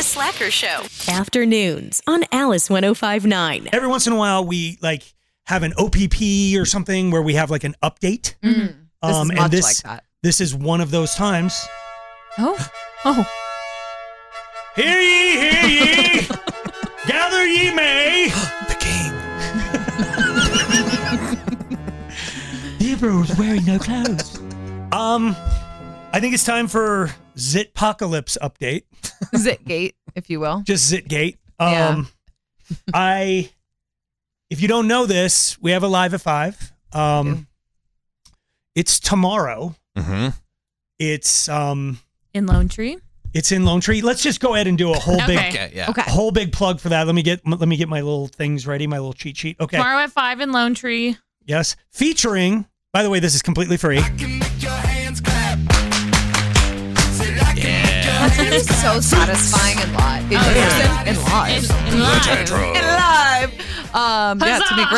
The Slacker Show. Afternoons on Alice 105.9. Every once in a while, we have an OPP or something where we have an update. This is much like that. This is one of those times. Oh. Hear ye, gather ye may. The king. The emperor's wearing no clothes. I think it's time for Zitpocalypse update. Zitgate, if you will. Just Zitgate. Yeah. If you don't know this, we have a live at 5. It's tomorrow. Mm-hmm. It's In Lone Tree? It's in Lone Tree. Let's just go ahead and do a whole whole big plug for that. Let me get my little things ready, my little cheat sheet. Okay. Tomorrow at 5 in Lone Tree. Yes. Featuring, by the way, this is completely free. That's going to be so satisfying and live. In person and live. In live. Yeah, it's going to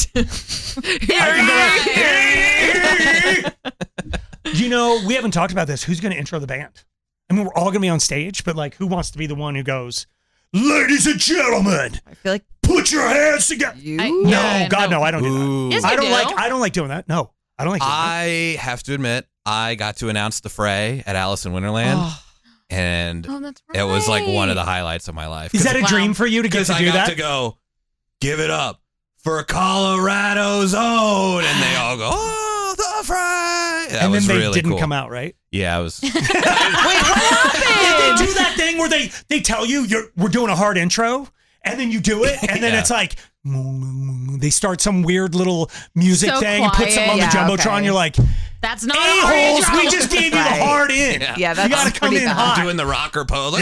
be great. You know, we haven't talked about this. Who's going to intro the band? I mean, we're all going to be on stage, but who wants to be the one who goes, ladies and gentlemen, I feel like put your hands together. No, I don't do that. Yes, I don't like doing that. No, I don't like doing that. I have to admit, I got to announce the fray at Alice in Wonderland. And that's right. it was one of the highlights of my life. Is that a dream for you to get to do that? Because I got to go, give it up for Colorado's own. And they all go, oh, the fray. That and was then they really didn't cool. come out, right? Yeah, it was. Wait, what happened? Did they do that thing where they tell you we're doing a hard intro, and then you do it, and then it's like, they start some weird little music thing and put something on the Jumbotron. Okay. You're like, that's not a-holes, we just gave you the hard in. Yeah, that's you gotta come in hot. I'm doing the rocker pose.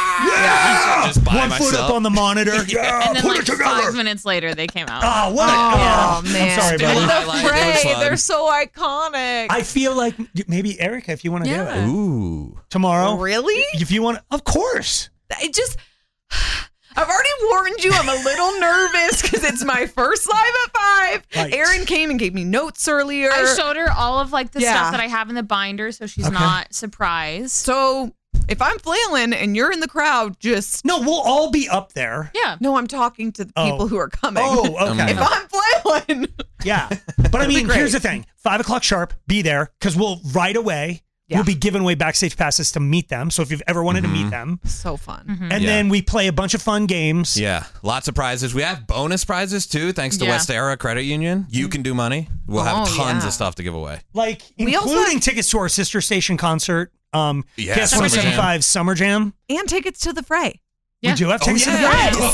Yeah. Just by One myself. foot up on the monitor. Yeah, and then put it together. 5 minutes later, they came out. Oh, what? Man. I'm sorry, buddy. And the Highlight. It was fray, fun. they're so iconic. I feel like maybe Erica, if you want to do it Ooh. tomorrow. Really? If you want, of course. It just... I've already warned you, I'm a little nervous because it's my first live at 5. Right. Erin came and gave me notes earlier. I showed her all of the stuff that I have in the binder, so she's not surprised. So if I'm flailing and you're in the crowd, just... No, we'll all be up there. Yeah. No, I'm talking to the people who are coming. Oh, okay. If I'm flailing... Yeah. But I mean, here's the thing. 5 o'clock sharp, be there, because we'll right away... Yeah. We'll be giving away backstage passes to meet them. So if you've ever wanted to meet them. So fun. And then we play a bunch of fun games. Yeah, lots of prizes. We have bonus prizes too, thanks to West Era Credit Union. You can do money. We'll have tons of stuff to give away. Including tickets to our sister station concert, KS 175 Summer Jam. And tickets to the fray. We do have tickets to the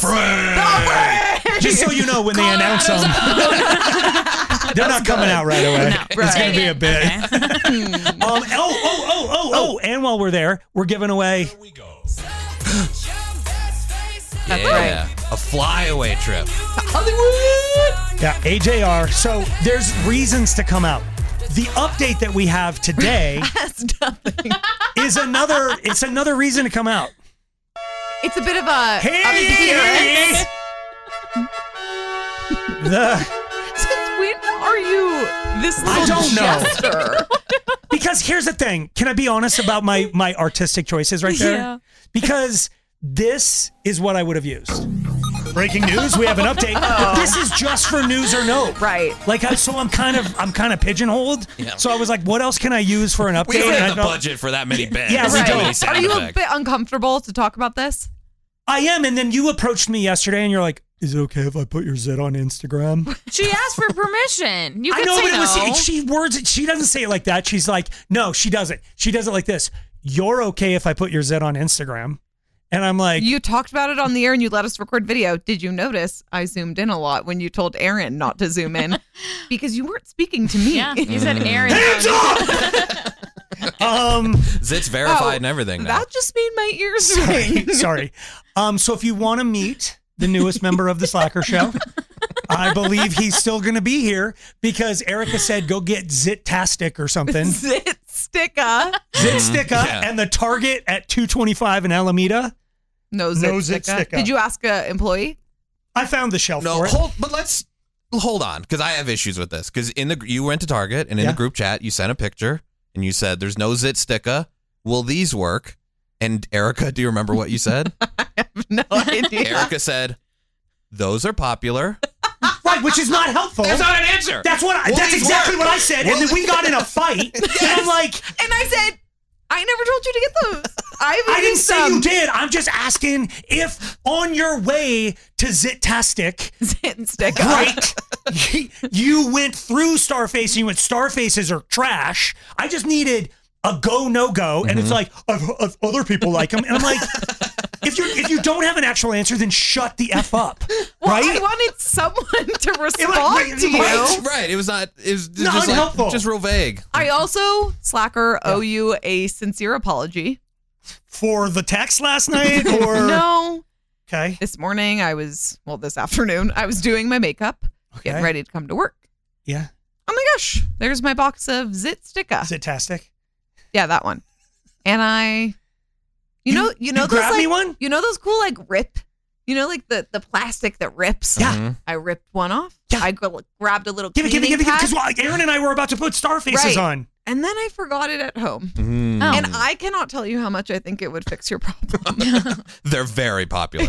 fray. Just so you know, when they announce them, they're not coming out right away. No. It's going to be a bit. And while we're there, we're giving away. Here we go. That's right. A flyaway trip. Hollywood! Yeah, AJR. So there's reasons to come out. The update that we have today That's nothing. is another reason to come out. It's a bit of a... Hey! Since when are you this little I don't know. jester? Because here's the thing. Can I be honest about my artistic choices right there? Yeah. Because this is what I would have used. Breaking news, we have an update. This is just for news or note. Right. So I'm kind of pigeonholed. Yeah. So I was like, what else can I use for an update? We don't And I have the felt- budget for that many bands. Yeah, we That don't. many sound Are you a effects. bit uncomfortable to talk about this? I am, and then you approached me yesterday and you're like, is it okay if I put your zit on Instagram? She asked for permission. You I could know, say but no. she doesn't say it like that. She's like, no, she doesn't. She does it like this. You're okay if I put your zit on Instagram? And I'm like, You talked about it on the air and you let us record video. Did you notice I zoomed in a lot when you told Erin not to zoom in? Because you weren't speaking to me. Yeah, you said Aaron. Zit's verified and everything now. That just made my ears ring. sorry. So if you want to meet the newest member of the Slacker Show, I believe he's still going to be here because Erica said go get Zit-tastic or something. Zit-sticka. Zit-sticka Yeah. and the Target at 225 in Alameda. No No Zit-sticka. Zit-sticka. Did you ask an employee? I found the shelf No, for it. but let's hold on because I have issues with this. Because you went to Target and in Yeah. the group chat you sent a picture and you said there's no Zit-sticka. Will these work? And Erica, do you remember what you said? I have no idea. Erica said, "Those are popular." Right, which is not helpful. That's not an answer. That's exactly what I said. And then we got in a fight. Yes. And I'm like, and I said, I never told you to get those. I didn't say you did. I'm just asking if on your way to Zit-tastic, right, you went through Starface and you went, Starfaces are trash. I just needed a go, no go. And it's like, other people like them. And I'm like, if you don't have an actual answer, then shut the F up. Well, right? I wanted someone to respond to you. Right. It was not, it was Not just unhelpful. like, just real vague. I also, Slacker, owe you a sincere apology. For the text last night or? No. Okay. This morning this afternoon, I was doing my makeup, getting ready to come to work. Yeah. Oh my gosh, there's my box of Zit-Sticka. Zit-tastic. Yeah, that one. And you know those grabbed me like, one? you know those cool like rip, like the plastic that rips. Yeah. I ripped one off. Yeah. I grabbed a little Give it. cleaning pad, Because Aaron and I were about to put Starfaces on. and then I forgot it at home. Mm. Oh. And I cannot tell you how much I think it would fix your problem. They're very popular.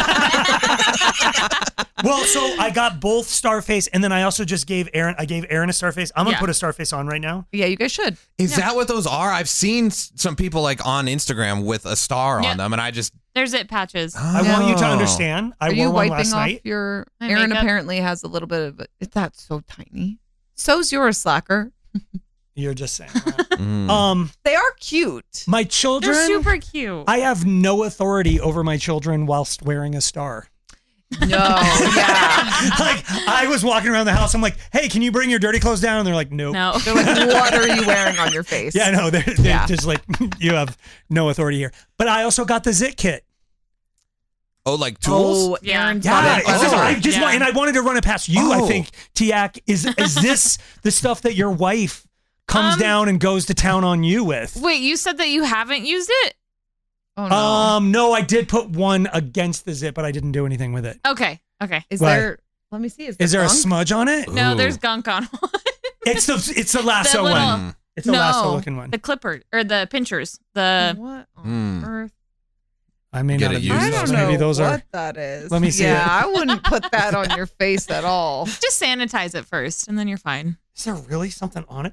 Well, so I got both Starface, and then I also just gave Aaron a Starface. I'm gonna put a Starface on right now. Yeah, you guys should. Is that what those are? I've seen some people like on Instagram with a star on them, and I just There's Zit patches. I want you to understand. I Are wore you one wiping last off night. your? My Aaron makeup? apparently has a little bit of it. That's so tiny. So's yours, Slacker. You're just saying. That. They are cute. My children. They're super cute. I have no authority over my children whilst wearing a star. No, yeah. Like I was walking around the house. I'm like, "Hey, can you bring your dirty clothes down?" And they're like, "Nope." No. They're like, what are you wearing on your face? Yeah, no, they're just like, you have no authority here. But I also got the Zit kit. oh, like tools. Oh, Yeah. Aaron's Yeah, got it. I just Yeah. want, and I wanted to run it past you. I Oh. think Tiak is this the stuff that your wife comes down and goes to town on you with? Wait, you said that you haven't used it? Oh, no. No, I did put one against the Zit, but I didn't do anything with it. Okay. Is What? there? Let me see. Is there a gunk? smudge on it? No, Ooh. there's gunk on one. It's the lasso little- one. It's the lasso looking one. The clipper or the pinchers. The What on Mm. earth? I may Get not it have used. used I those. don't know Maybe those what are. that is. Let me see Yeah, it. I wouldn't put that on your face at all. just sanitize it first, and then you're fine. Is there really something on it?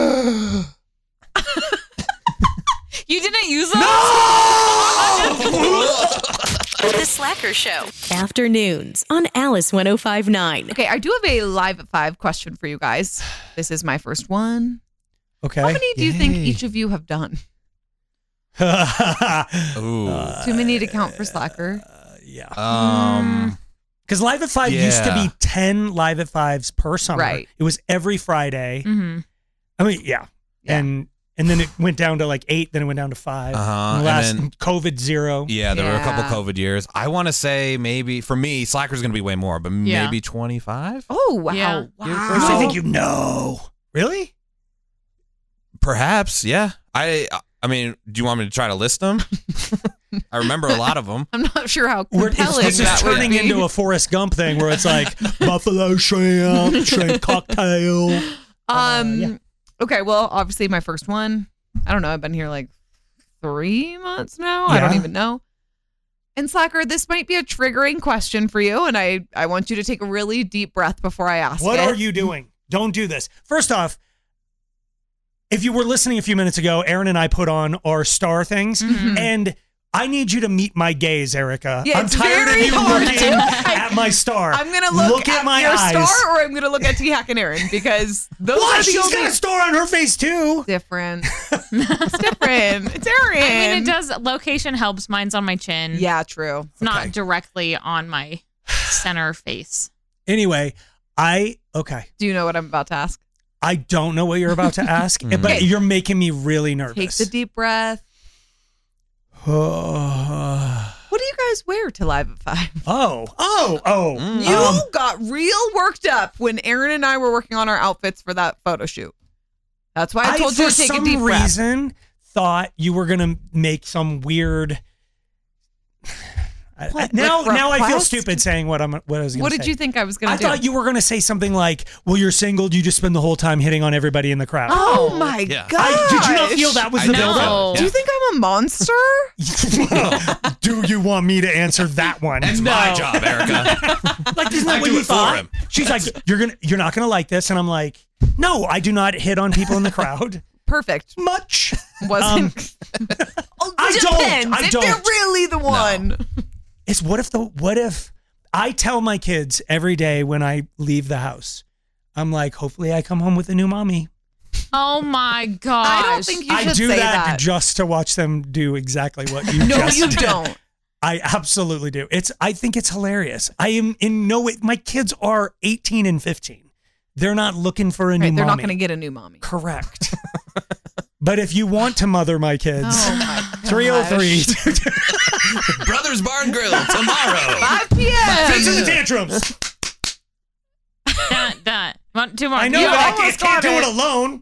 You didn't use them? The Slacker Show. Afternoons on Alice 105.9. Okay, I do have a live at 5 question for you guys. This is my first one. Okay. How many do you think Yay. each of you have done? Ooh. Too many to count for Slacker. Yeah. Because Live at 5 used to Yeah. be 10 Live at 5s per summer. Right. It was every Friday. Mm-hmm. I mean, yeah. Yeah. And then it went down to like 8, then it went down to 5. Uh-huh, And and last then- COVID 0. Yeah, there were a couple Yeah. COVID years. I want to say maybe for me, Slacker's going to be way more, but Yeah. maybe 25, Oh, wow. Yeah. Wow. First, I think you know. Really? perhaps. Yeah. I mean, do you want me to try to list them? I remember a lot of them. I'm not sure how This compelling is that would turning be. into a Forrest Gump thing where it's like buffalo shrimp, shrimp cocktail. Yeah. Okay, well, obviously my first one. I don't know. I've been here like 3 months now. I don't Yeah. even know. And Slacker, this might be a triggering question for you, and I want you to take a really deep breath before I ask What it. are you doing? Don't do this. First off, if you were listening a few minutes ago, Aaron and I put on our star things, and I need you to meet my gaze, Erica. Yeah, I'm it's tired of very you hard looking to- at my star. I'm gonna look at my your eyes. star, or I'm gonna look at T-Hack and Aaron because those What? are the She's only got a star on her face too. different. It's different. It's Aaron. I mean, it does. Location helps. Mine's on my chin. Yeah, true. It's not Okay. directly on my center face. Anyway, okay. Do you know what I'm about to ask? I don't know what you're about to ask, but you're making me really nervous. Take the deep breath. What do you guys wear to Live at 5? You got real worked up when Aaron and I were working on our outfits for that photo shoot. That's why I told you to take a deep for some breath. reason, thought you were going to make some weird, Now I feel stupid saying what I was going to say. What did you think I was going to do? I thought you were going to say something like, well, you're single. You just spend the whole time hitting on everybody in the crowd. Oh my God. Did you not feel that was the build-up? Do you think I'm a monster? Do you want me to answer that one? That's my job, Erica. Like, isn't that what you thought? She's like, you're not going to like this. And I'm like, no, I do not hit on people in the crowd. Perfect. Much. Wasn't. I don't. If you're really the one. No. It's what if I tell my kids every day when I leave the house, I'm like, hopefully I come home with a new mommy. Oh my gosh. I don't think you should say that. I do that just just to watch them do exactly what you no, just you did. don't. I absolutely do. I think it's hilarious. I am in no way. My kids are 18 and 15. They're not looking for a new mommy. They're not going to get a new mommy. Correct. But if you want to mother my kids, 303. Brothers Bar and Grill tomorrow. 5 p.m. Fits in the tantrums. Done. Two more. I know, but I can't do it alone.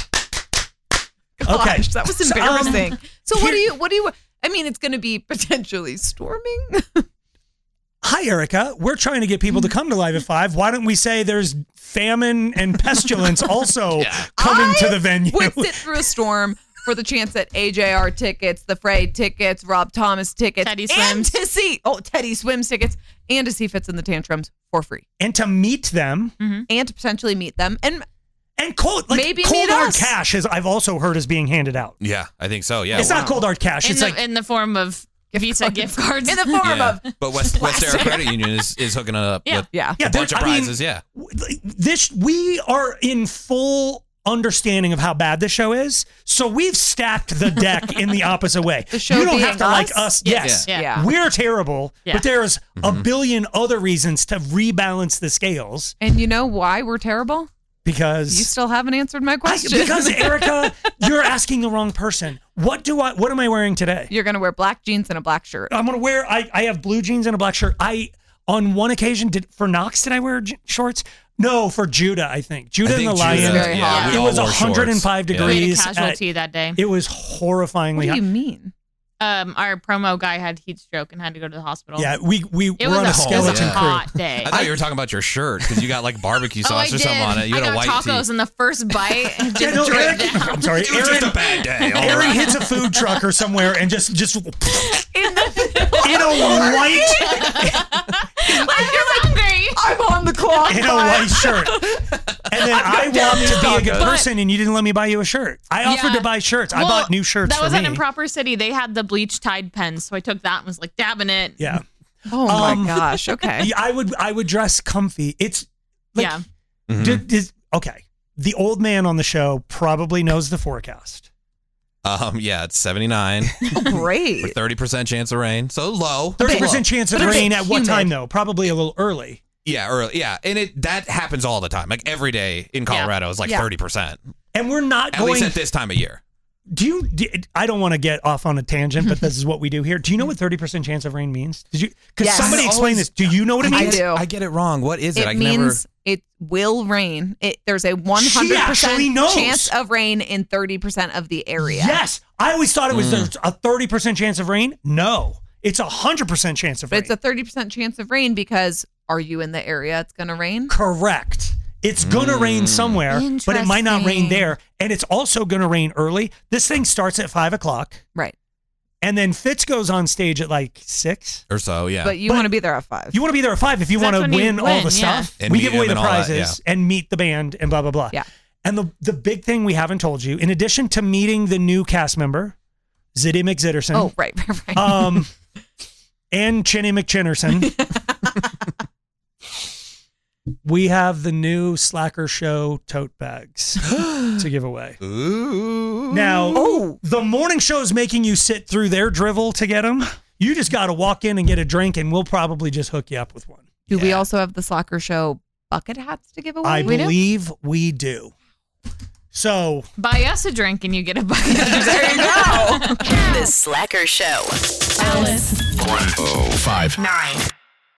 Okay. Gosh, that was embarrassing. So what do you, I mean, it's going to be potentially storming. Hi, Erica. We're trying to get people to come to Live at 5. Why don't we say there's famine and pestilence also coming to the venue? Would sit through a storm for the chance at AJR tickets, the Fray tickets, Rob Thomas tickets, Teddy Swims. and to see Teddy Swims tickets, and to see Fits in the Tantrums for free, and to meet them, and to potentially meet them, and cold, like maybe cold meet hard us. cash, as I've also heard, is being handed out. Yeah, I think so. Yeah, it's not cold hard cash. It's in the form of Visa gift cards. In the form of. But West Era Credit Union is hooking it up with a bunch of prizes. We are in full understanding of how bad the show is, so we've stacked the deck in the opposite way. The show you don't being have to like us. Yes, we're terrible, but there's a billion other reasons to rebalance the scales. And you know why we're terrible? Because you still haven't answered my question. Because Erica, you're asking the wrong person. What am I wearing today? You're gonna wear black jeans and a black shirt. I'm gonna wear. I have blue jeans and a black shirt. On one occasion for Knox did I wear shorts? No, for Judah, I think. Judah and the Lion. Very hot. It was 105 degrees. We had a casualty that day. It was horrifyingly hot. What do you mean? Our promo guy had heat stroke and had to go to the hospital. Yeah, we were on a skeleton crew. Hot day. I thought you were talking about your shirt because you got like barbecue sauce or something on it. You had a white tacos in the first bite. And just Eric, I'm sorry, it was just a bad day. Aaron hits a food truck or somewhere and just in a white. I'm on the clock. In a white shirt. And then I wanted to be a good person and you didn't let me buy you a shirt. I offered to buy shirts. I bought new shirts for me. That was at Improper City. They had the bleach Tide pens, so I took that and was like dabbing it. Yeah. Oh my gosh. Okay. I would dress comfy. It's like, okay. The old man on the show probably knows the forecast. It's 79. Oh, great. With 30% chance of rain. So low. 30% chance of rain at what time though? Probably a little early. Yeah, early. Yeah, and that happens all the time. Like every day in Colorado is like 30%. And we're not at least at this time of year. I don't want to get off on a tangent, but this is what we do here. Do you know what 30% chance of rain means? Because somebody explained this. Do you know what it means? I do. I get it wrong. What is it? It means it will rain. There's a 100% chance of rain in 30% of the area. Yes. I always thought it was a 30% chance of rain. No, it's 100% chance of rain. But it's a 30% chance of rain because are you in the area it's going to rain? Correct. It's going to rain somewhere, but it might not rain there. And it's also going to rain early. This thing starts at 5 o'clock. Right. And then Fitz goes on stage at like 6 or so. Yeah. But you want to be there at 5. You want to be there at 5 if you want to win all the stuff. And we give away the that, prizes and meet the band and blah, blah, blah. Yeah. And the big thing we haven't told you, in addition to meeting the new cast member, Ziddy McZitterson. Oh, right. And Chinny McChinnerson. We have the new Slacker Show tote bags to give away. Ooh. Now, the morning show is making you sit through their drivel to get them. You just got to walk in and get a drink, and we'll probably just hook you up with one. Do we also have the Slacker Show bucket hats to give away? I believe we do. So buy us a drink and you get a bucket. There you go. The Slacker Show. Alice 1059.